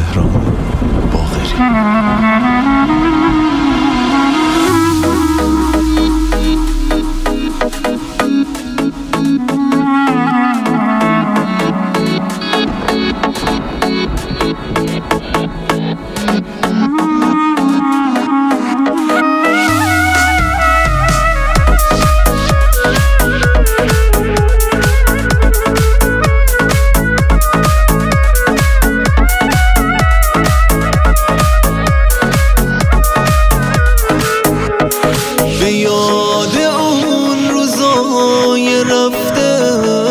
مهران باقری. یاد اون روزای رفته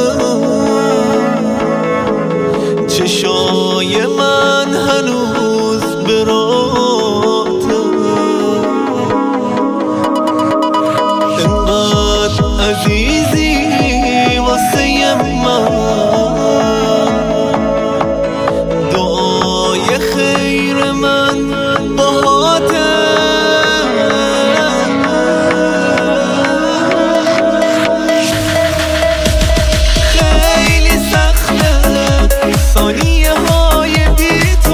چشای من هنوز براته، انقدر عزیزی واسه من، دعای خیر من باهاته. ثانیه های بی تو،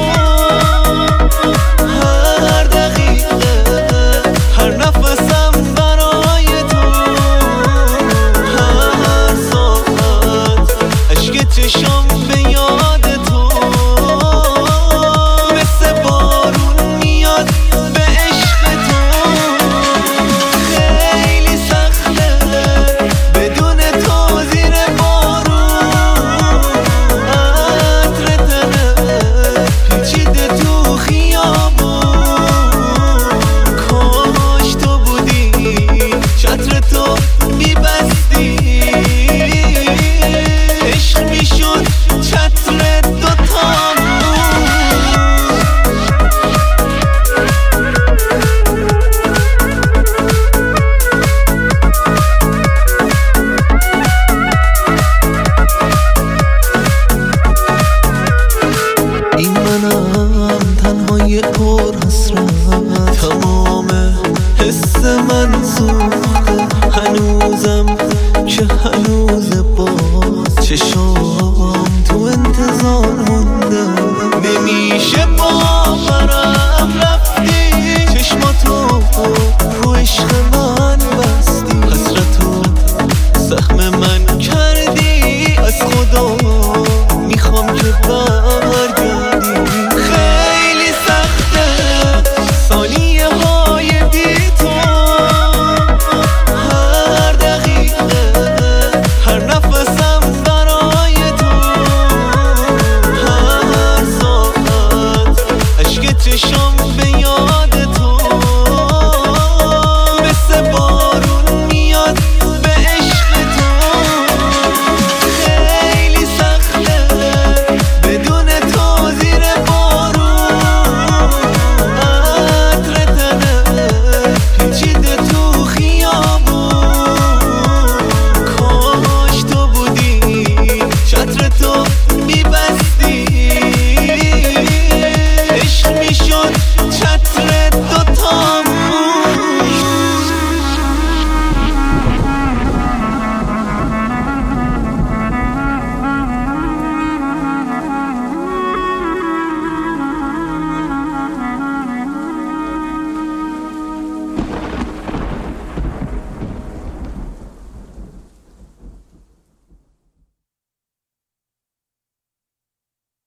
هر دقیقه هر نفسم برای تو، هر ساعت عشق چشم به یاد تو، مثل بارون میاد به عشق تو. خیلی سخته بدون تو زیر پیچیده تو خیابون، کاش تو بودی چتر تو میبستی، عشق میشد چتر دوتامون. این منم تنهای پر حسرت، تمام حس من سوخته هنوزم که هنوز باز چشام تو انتظار